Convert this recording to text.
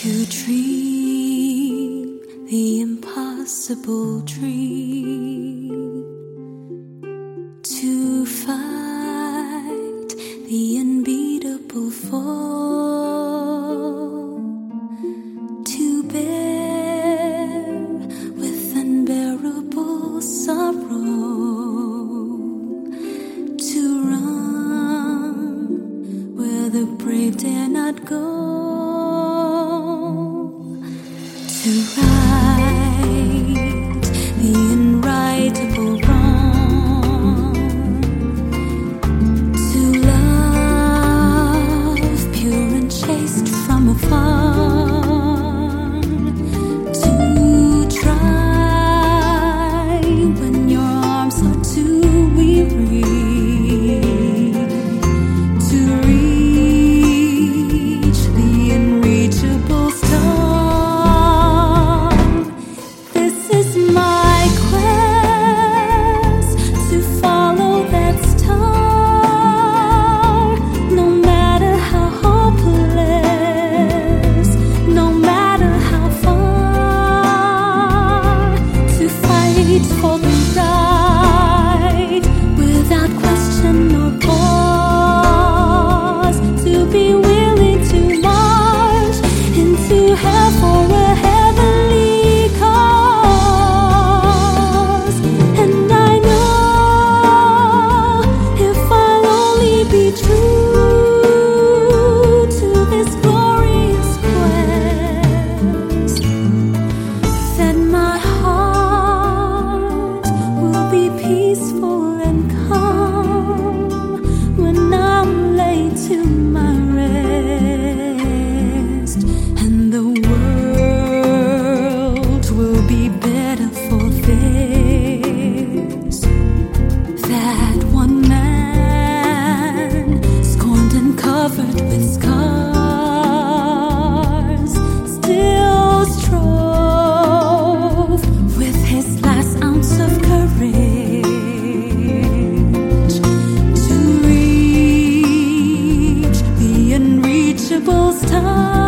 To dream the impossible dream, to fight the unbeatable fall, to bear with unbearable sorrow, to run where the brave dare not go, to right the unrightable wrong, to love pure and chaste from afar, to try when your arms are too weary, to reach the unreachable star. For the right, without question or pause, to be willing to march into hell for a heavenly cause. And I know if I'll only be true to this glorious quest, then my heart be peaceful and calm when I'm laid to my rest, and the world will be better for this. That one man, scorned and covered with scars, still strove with his last ounce of courage to reach the unreachable star.